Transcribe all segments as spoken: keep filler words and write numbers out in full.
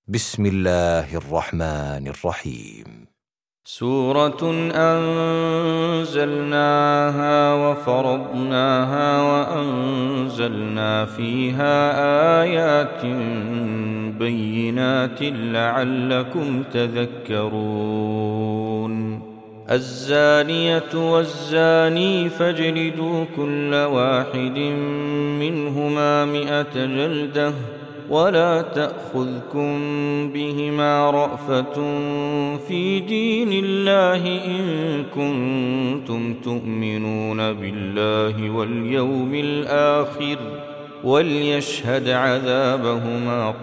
بسم الله الرحمن الرحيم. سورة أنزلناها وفرضناها وأنزلنا فيها آيات بينات لعلكم تذكرون. الزانية والزاني فاجلدوا كل واحد منهما مئة جلدة ولا تأخذكم بهما رأفة في دين الله إن كنتم تؤمنون بالله واليوم الآخر وليشهد عذابهما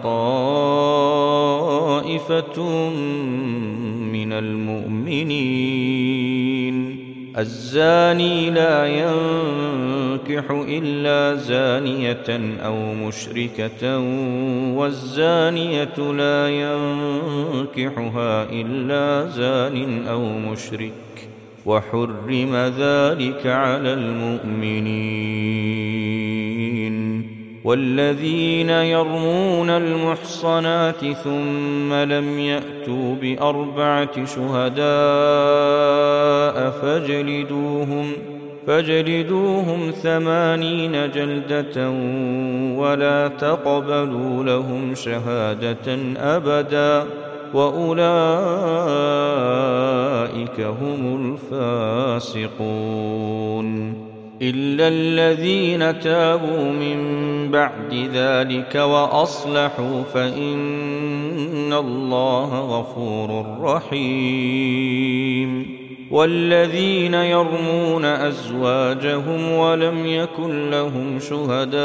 طائفة من المؤمنين. الزاني لا ينكح إلا زانية أو مشركة والزانية لا ينكحها إلا زان أو مشرك وحرم ذلك على المؤمنين. والذين يرمون المحصنات ثم لم يأتوا بأربعة شهداء فاجلدوهم فاجلدوهم ثمانين جلدة ولا تقبلوا لهم شهادة أبدا وأولئك هم الفاسقون. إلا الذين تابوا من بعد ذلك وأصلحوا فإن الله غفور رحيم. والذين يرمون أزواجهم ولم يكن لهم شهداء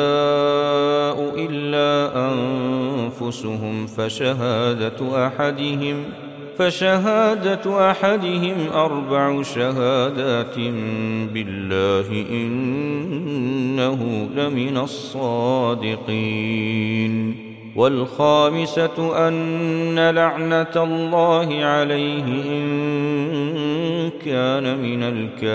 إلا أنفسهم فشهادة أحدهم فشهادة أحدهم أربع شهادات بالله إنه لمن الصادقين. والخامسة أن لعنة الله عليه إن كان من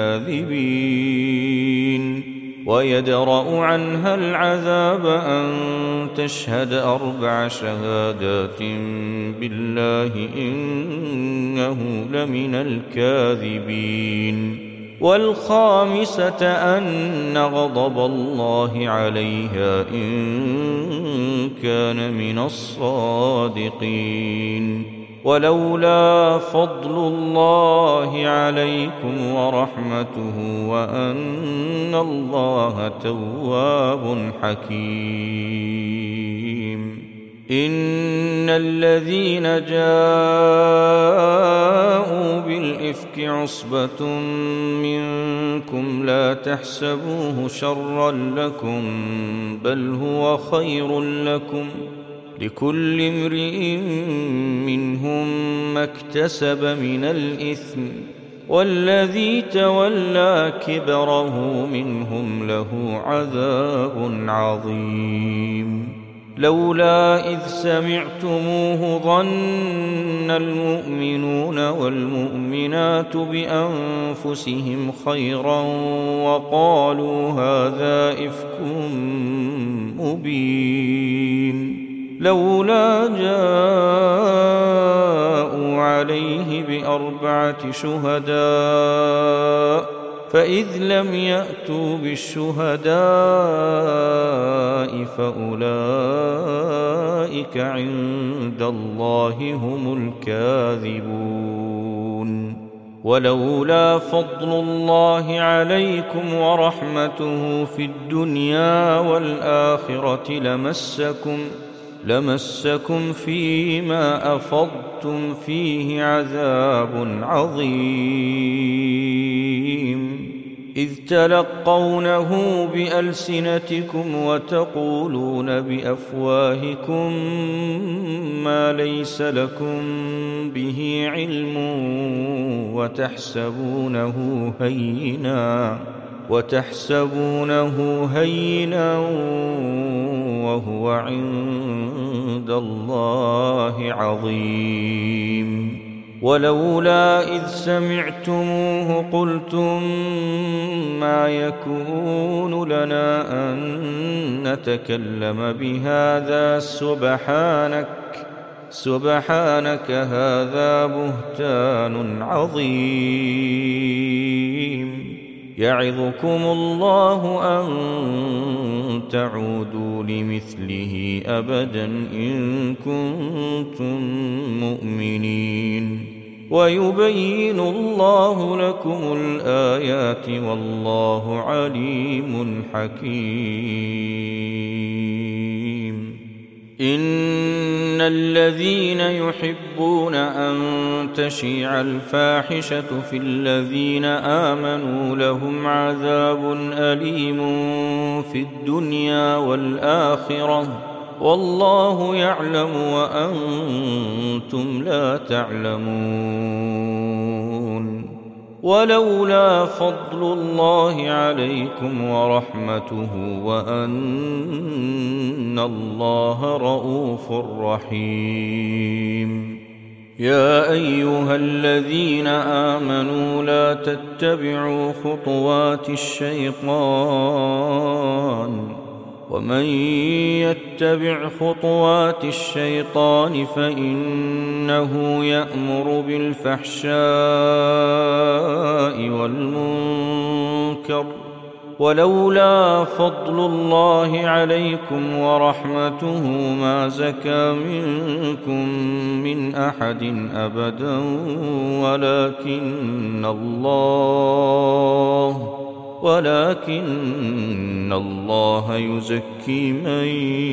الكاذبين. ويدرأ عنها العذاب أن تشهد أربع شهادات بالله إنه لمن الكاذبين. والخامسة أن غضب الله عليها إن كان من الصادقين. ولولا فضل الله عليكم ورحمته وأن الله تواب حكيم. إن الذين جاءوا بالإفك عصبة منكم لا تحسبوه شرا لكم بل هو خير لكم لكل امرئ منهم ما اكتسب من الإثم والذي تولى كبره منهم له عذاب عظيم. لولا إذ سمعتموه ظن المؤمنون والمؤمنات بأنفسهم خيرا وقالوا هذا إفك مبين. لولا جاءوا عليه بأربعة شهداء فإذ لم يأتوا بالشهداء فأولئك عند الله هم الكاذبون. ولولا فضل الله عليكم ورحمته في الدنيا والآخرة لمسكم لمسكم فيما أفضتم فيه عذاب عظيم. إذ تلقونه بألسنتكم وتقولون بأفواهكم ما ليس لكم به علم وتحسبونه هينا وتحسبونه هينا وهو عند الله عظيم. ولولا إذ سمعتموه قلتم ما يكون لنا أن نتكلم بهذا سبحانك سبحانك هذا بهتان عظيم. يعظكم الله أن تعودوا لمثله أبدا إن كنتم مؤمنين. ويبين الله لكم الآيات والله عليم حكيم. إن الذين يحبون أن تشيع الفاحشة في الذين آمنوا لهم عذاب أليم في الدنيا والآخرة والله يعلم وأنتم لا تعلمون. ولولا فضل الله عليكم ورحمته وأن الله رءوف رحيم. يا أيها الذين آمنوا لا تتبعوا خطوات الشيطان ومن يتبع خطوات الشيطان فإنه يأمر بالفحشاء والمنكر ولولا فضل الله عليكم ورحمته ما زكى منكم من أحد أبدا ولكن الله ولكن الله يزكي من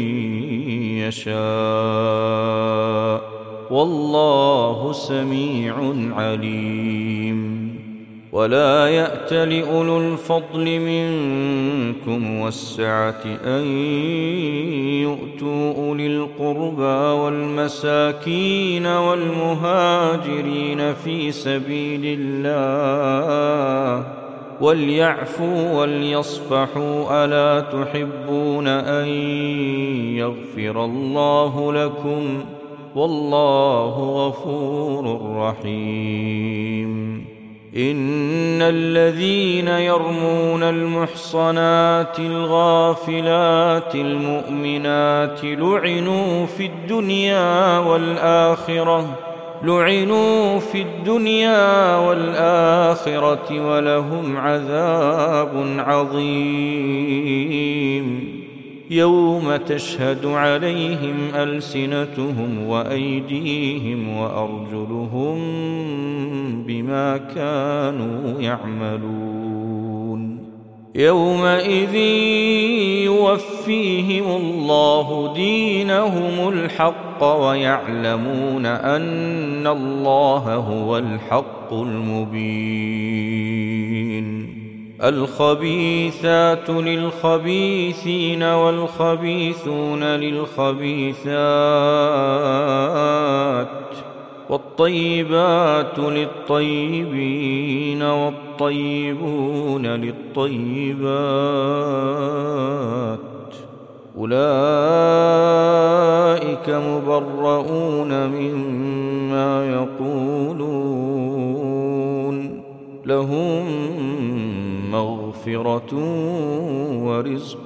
يشاء والله سميع عليم. ولا يأت لأولو الفضل منكم والسعة أن يؤتوا أولي القربى والمساكين والمهاجرين في سبيل الله وليعفوا وليصفحوا ألا تحبون أن يغفر الله لكم والله غفور رحيم. إن الذين يرمون المحصنات الغافلات المؤمنات لعنوا في الدنيا والآخرة لعنوا في الدنيا والآخرة ولهم عذاب عظيم. يوم تشهد عليهم ألسنتهم وأيديهم وأرجلهم بما كانوا يعملون. يومئذ يوفيهم الله دينهم الحق ويعلمون أن الله هو الحق المبين. الخبيثات للخبيثين والخبيثون للخبيثات والطيبات للطيبين والطيبون للطيبات أولئك مبرؤون مما يقولون لهم مغفرة ورزق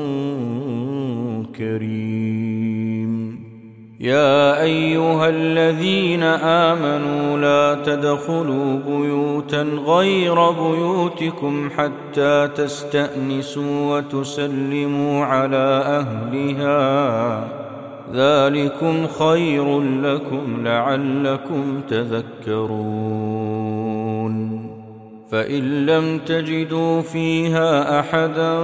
كريم. يا أيها الذين آمنوا لا تدخلوا بيوتا غير بيوتكم حتى تستأنسوا وتسلموا على أهلها ذلكم خير لكم لعلكم تذكرون. فإن لم تجدوا فيها أحدا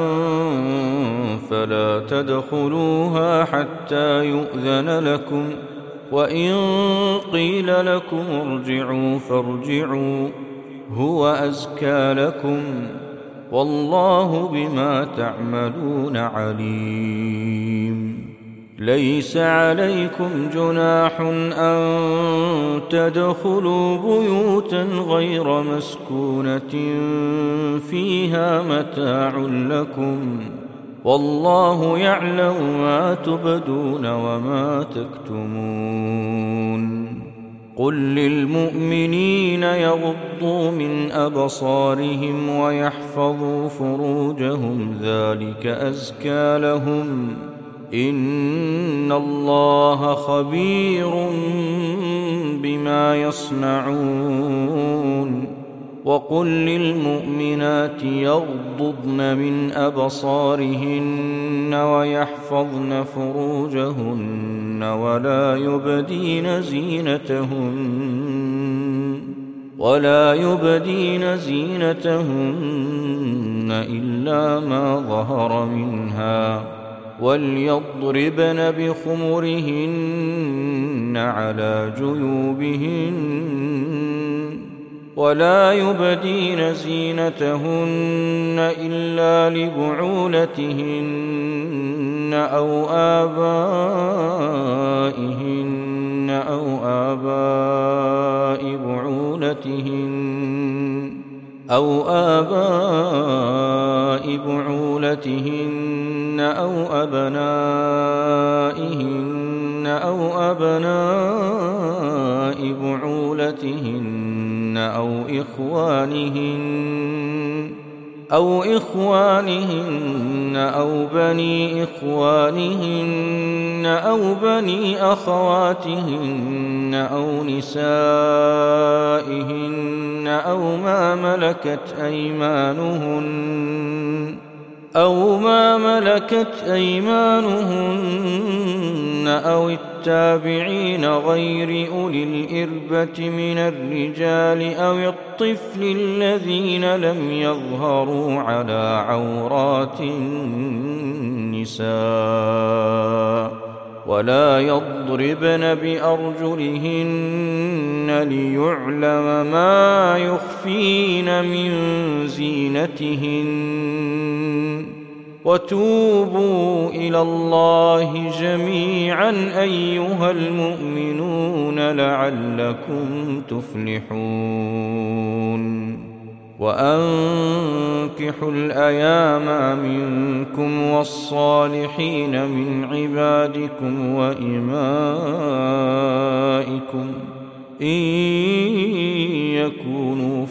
فلا تدخلوها حتى يؤذن لكم وإن قيل لكم ارجعوا فارجعوا هو أزكى لكم والله بما تعملون عليم. ليس عليكم جناح أن تدخلوا بيوتا غير مسكونة فيها متاع لكم والله يعلم ما تبدون وما تكتمون. قل للمؤمنين يغضوا من أبصارهم ويحفظوا فروجهم ذلك أزكى لهم إن الله خبير بما يصنعون وقل للمؤمنات يغضضن من أبصارهن ويحفظن فروجهن ولا يبدين زينتهن ولا يبدين زينتهن إلا ما ظهر منها وليضربن بخمرهن على جيوبهن ولا يبدين زينتهن إلا لبعولتهن أو آبائهن أو آباء بعولتهن أو آباء بعولتهن أو أبنائهن أو أبناء بعولتهن أو إخوانهن أو إخوانهن أو بني إخوانهن أو بني أخواتهن أو نسائهن أو ما ملكت أيمانهن أو ما ملكت أيمانهن أو التابعين غير أولي الإربة من الرجال أو الطفل الذين لم يظهروا على عورات النساء ولا يضربن بأرجلهن ليعلم ما يخفين من زينتهن وتوبوا إلى الله جميعا أيها المؤمنون لعلكم تفلحون وأنكحوا الأيام منكم والصالحين من عبادكم وإمائكم إن يكونوا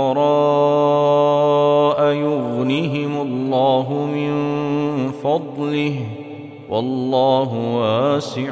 فقراء يغنهم الله من فضله والله واسع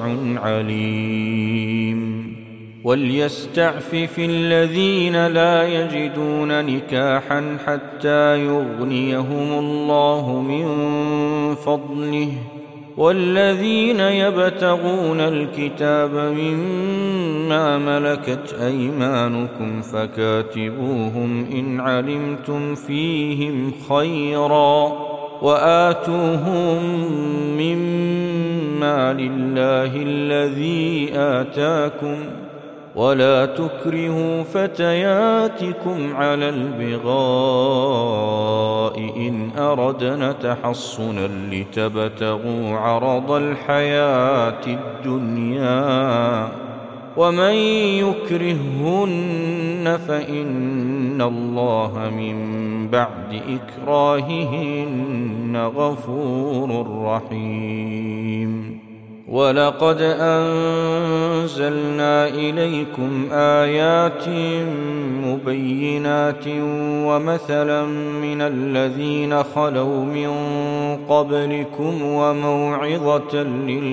عليم وليستعفف الذين لا يجدون نكاحا حتى يغنيهم الله من فضله والذين يبتغون الكتاب مما ملكت أيمانكم فكاتبوهم إن علمتم فيهم خيرا وآتوهم مما لله الذي آتاكم ولا تكرهوا فتياتكم على البغاء إن أردنا تحصنا لتبتغوا عرض الحياة الدنيا ومن يكرههن فإن الله من بعد إكراههن غفور رحيم ولقد أنزلنا إليكم آيات مبينات ومثلا من الذين خلوا من قبلكم وموعظة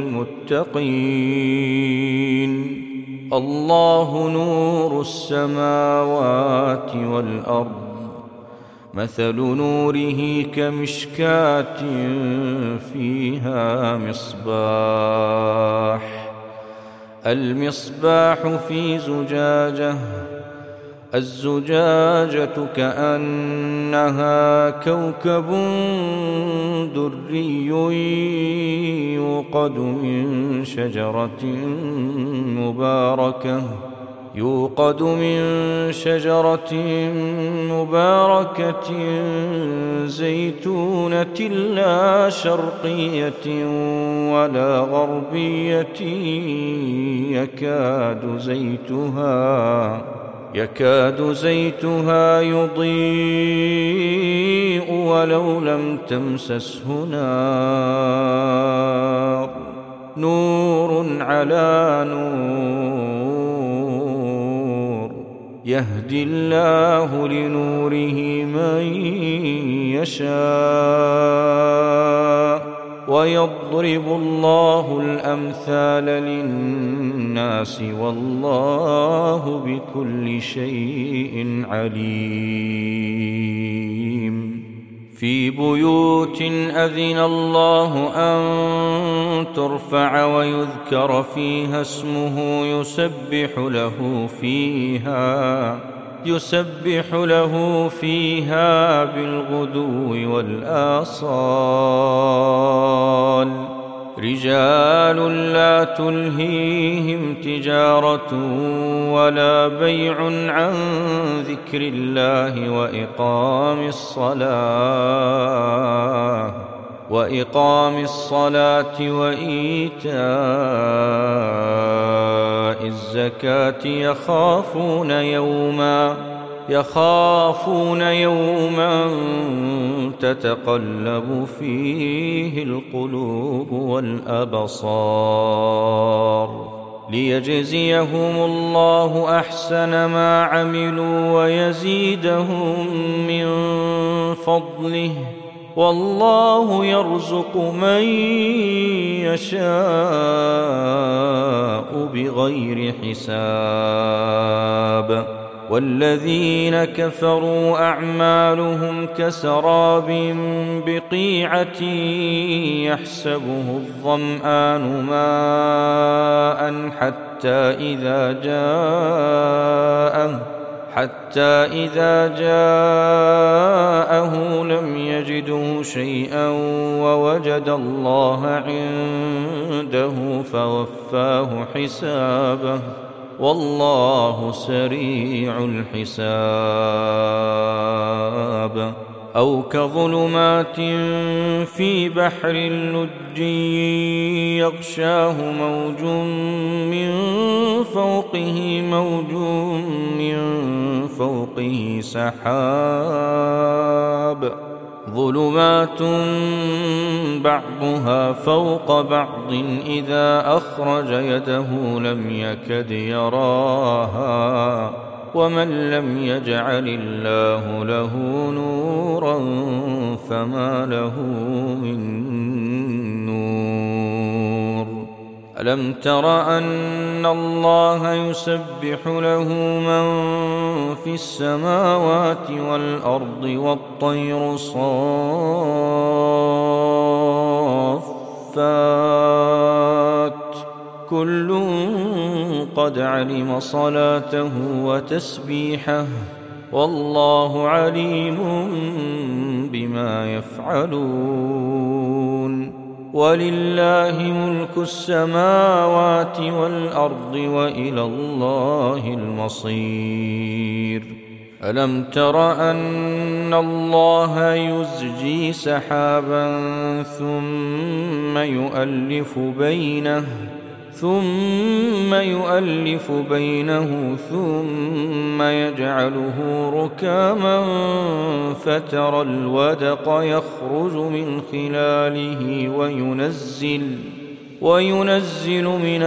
للمتقين الله نور السماوات والأرض مثل نوره كمشكاة فيها مصباح المصباح في زجاجة الزجاجة كأنها كوكب دري يوقد من شجرة مباركة يوقد من شجرة مباركة زيتونة لا شرقية ولا غربية يكاد زيتها يكاد زيتها يضيء ولو لم تمسسه نار نور على نور يهدي الله لنوره من يشاء ويضرب الله الأمثال للناس والله بكل شيء عليم. في بيوت أذن الله أن ترفع ويذكر فيها اسمه يسبح له فيها يسبح له فيها بالغدو والآصال رجال لا تلهيهم تجارة ولا بيع عن ذكر الله وإقام الصلاة وإقام الصلاة وإيتاء الزكاة يخافون يوما يخافون يوما تتقلب فيه القلوب والأبصار ليجزيهم الله أحسن ما عملوا ويزيدهم من فضله والله يرزق من يشاء بغير حساب. والذين كفروا أعمالهم كسراب بقيعة يحسبه الظمآن ماء حتى إذا جاءه حتى إذا جاءه لم يجده شيئا ووجد الله عنده فوفاه حسابه والله سريع الحساب. أو كظلمات في بحر لجي يغشاه موج من فوقه موج من فوقه سحاب ظلمات بعضها فوق بعض إذا أخرج يده لم يكد يراها ومن لم يجعل الله له نورا فما له من نور. ألم تر أن الله يسبح له من في السماوات والأرض والطير صافات كل قد علم صلاته وتسبيحه والله عليم بما يفعلون. ولله ملك السماوات والأرض وإلى الله المصير. ألم تر أن الله يزجي سحابا ثم يؤلف بينه ثم يؤلف بينه ثم يجعله ركاما فترى الودق يخرج من خلاله وينزل وينزل من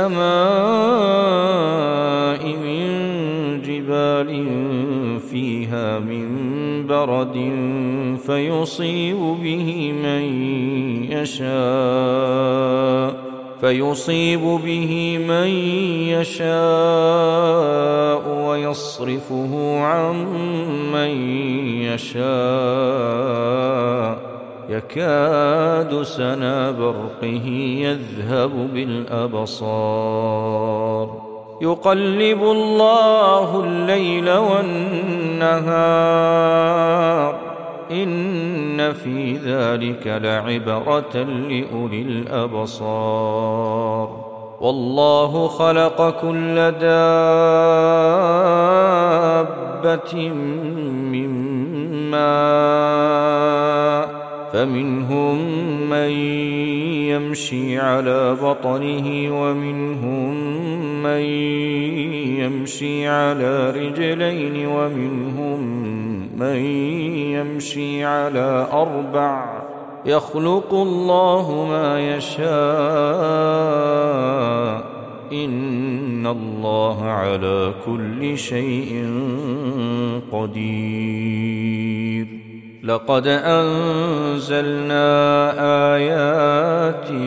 السماء من جبال فيها من برد فيصيب به من يشاء فيصيب به من يشاء ويصرفه عن من يشاء يكاد سنا برقه يذهب بالأبصار يقلب الله الليل والنهار إن في ذلك لعبرة لأولي الأبصار. والله خلق كل دابة من ماء فمنهم من يمشي على بطنه ومنهم من يمشي على رجلين ومنهم من يمشي على أربع يخلق الله ما يشاء إن الله على كل شيء قدير. لقد أنزلنا آيات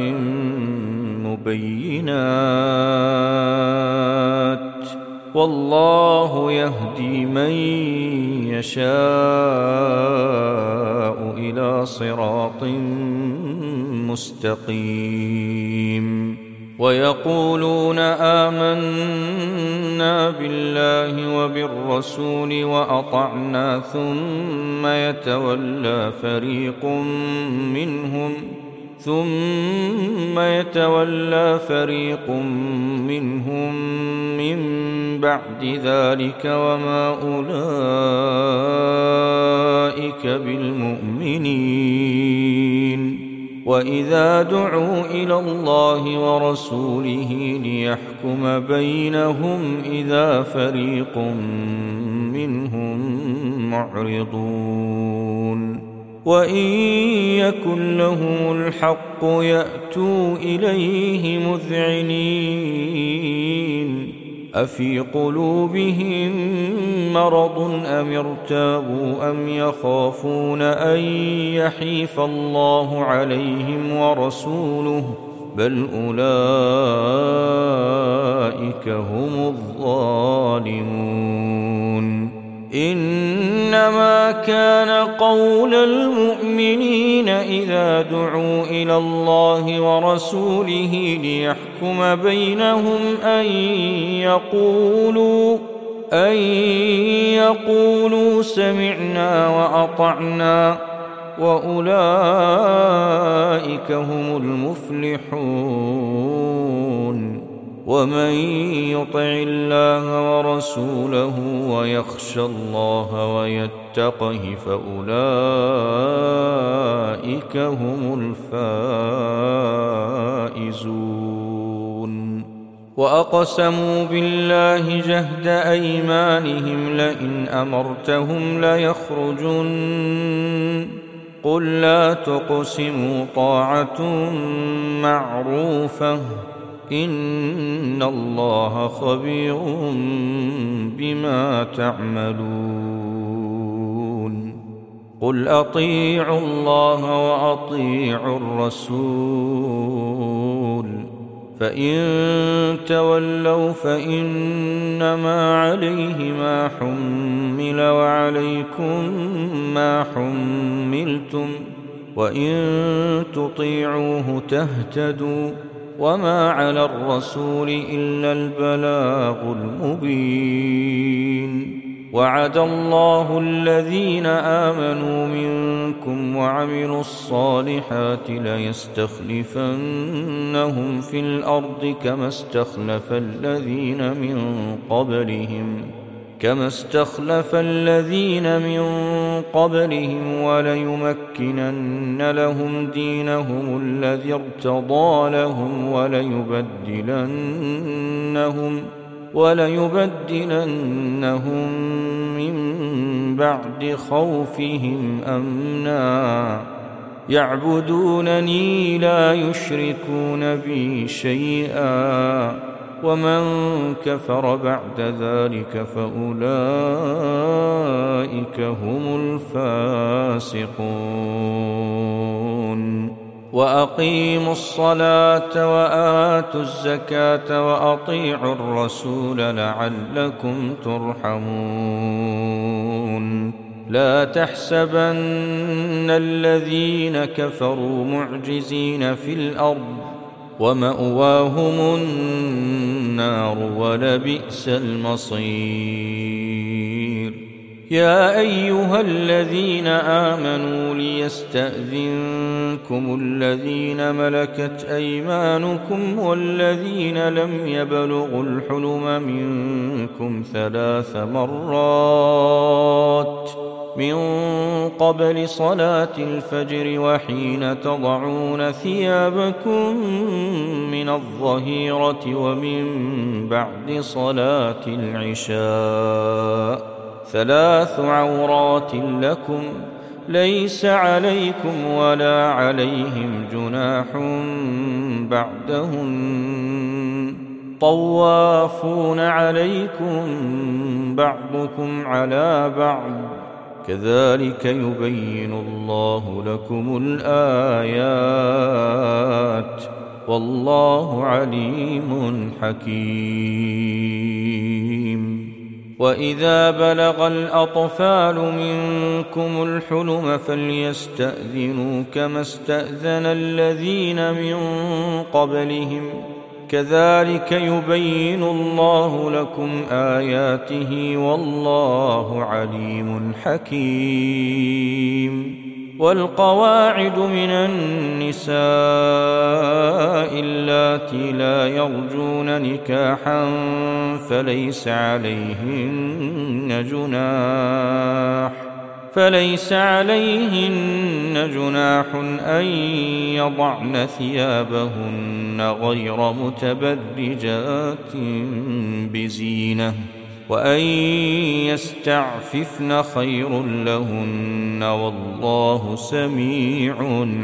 مبينات والله يهدي من يشاء إلى صراط مستقيم ويقولون آمنا بالله وبالرسول وأطعنا ثم يتولى فريق منهم ثم يتولى فريق منهم من بعد ذلك وما أولئك بالمؤمنين وإذا دعوا إلى الله ورسوله ليحكم بينهم إذا فريق منهم معرضون وإن يكن لهم الحق يأتوا إليه مذعنين أفي قلوبهم مرض أم ارتابوا أم يخافون أن يحيف الله عليهم ورسوله بل أولئك هم الظالمون إنما كان قول المؤمنين إذا دعوا إلى الله ورسوله ليحكم بينهم أن يقولوا أن يقولوا سمعنا وأطعنا وأولئك هم المفلحون ومن يطع الله ورسوله ويخشى الله ويتقه فأولئك هم الفائزون وأقسموا بالله جهد أيمانهم لئن أمرتهم ليخرجن قل لا تقسموا طاعة معروفة إن الله خبير بما تعملون قل أطيعوا الله وأطيعوا الرسول فإن تولوا فإنما عليه ما حمل وعليكم ما حملتم وإن تطيعوه تهتدوا وما على الرسول إلا البلاغ المبين وعد الله الذين آمنوا منكم وعملوا الصالحات ليستخلفنهم في الأرض كما استخلف الذين من قبلهم كما استخلف الذين من قبلهم وليمكنن لهم دينهم الذي ارتضى لهم وليبدلنهم وليبدلنهم من بعد خوفهم أمنا يعبدونني لا يشركون بي شيئا ومن كفر بعد ذلك فأولئك هم الفاسقون وأقيموا الصلاة وآتوا الزكاة وأطيعوا الرسول لعلكم ترحمون لا تحسبن الذين كفروا معجزين في الأرض ومأواهم النار ولبئس المصير يا أيها الذين آمنوا ليستأذنكم الذين ملكت أيمانكم والذين لم يبلغوا الحلم منكم ثلاث مرات من قبل صلاة الفجر وحين تضعون ثيابكم من الظهيرة ومن بعد صلاة العشاء ثلاث عورات لكم ليس عليكم ولا عليهم جناح بعدهن طوافون عليكم بعضكم على بعض كذلك يبين الله لكم الآيات والله عليم حكيم. وإذا بلغ الأطفال منكم الحلم فليستأذنوا كما استأذن الذين من قبلهم كذلك يبين الله لكم آياته والله عليم حكيم. والقواعد من النساء اللاتي لا يرجون نكاحا فليس عليهن جناح فليس عليهن جناح أن يضعن ثيابهن غير متبرجات بزينة وأن يستعففن خير لهن والله سميع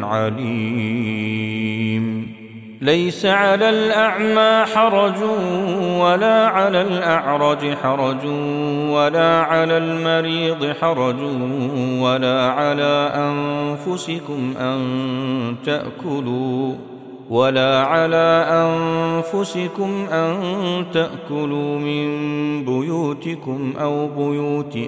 عليم. ليس على الأعمى حرج ولا على الأعرج حرج ولا على المريض حرج ولا على أنفسكم أن تأكلوا ولا على أنفسكم أن تأكلوا من بيوتكم أو بيوت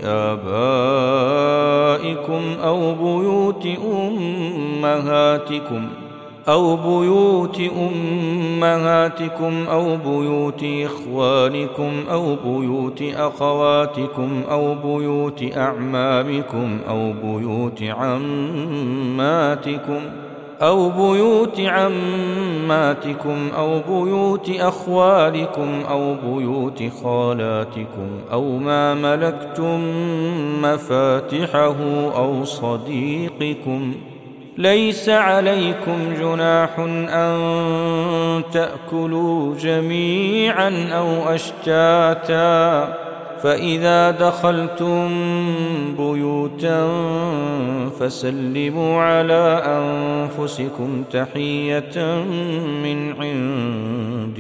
آبائكم أو بيوت أمهاتكم أو بيوت أمهاتكم أو بيوت إخوانكم أو بيوت أخواتكم أو بيوت أعمامكم أو بيوت عماتكم أو بيوت عماتكم أو بيوت أخوالكم أو بيوت خالاتكم أو ما ملكتم مفاتحه أو صديقكم. ليس عليكم جناح أن تأكلوا جميعا أو أشتاتا فإذا دخلتم بيوتا فسلموا على أنفسكم تحية من عند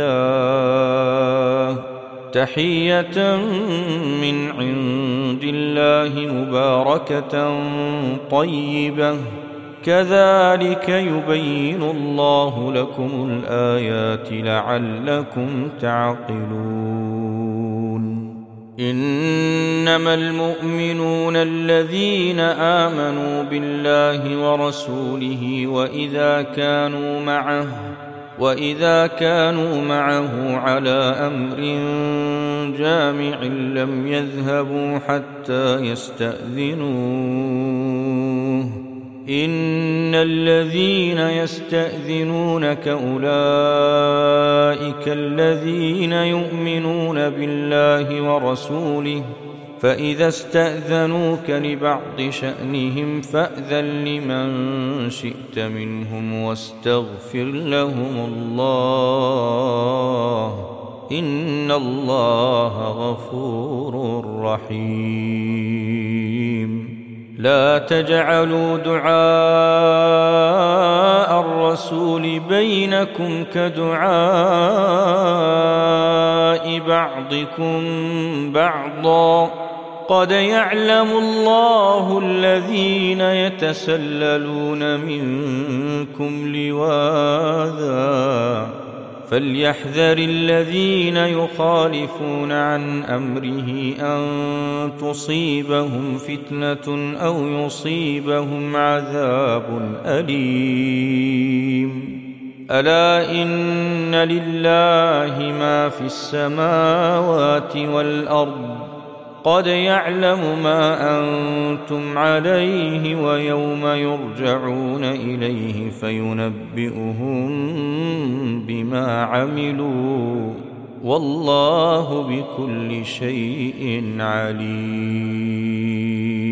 الله تحية من عند الله مباركة طيبة كذلك يبين الله لكم الآيات لعلكم تعقلون. إنما المؤمنون الذين آمنوا بالله ورسوله وإذا كانوا معه وإذا كانوا معه على أمر جامع لم يذهبوا حتى يستأذنوه إن الذين يستأذنونك أولئك الذين يؤمنون بالله ورسوله فإذا استأذنوك لبعض شأنهم فأذن لمن شئت منهم واستغفر لهم الله إن الله غفور رحيم. لا تجعلوا دعاء الرسول بينكم كدعاء بعضكم بعضا قد يعلم الله الذين يتسللون منكم لواذا فليحذر الذين يخالفون عن أمره أن تصيبهم فتنة أو يصيبهم عذاب أليم. ألا إن لله ما في السماوات والأرض قد يعلم ما أنتم عليه ويوم يرجعون إليه فينبئهم بما عملوا والله بكل شيء عليم.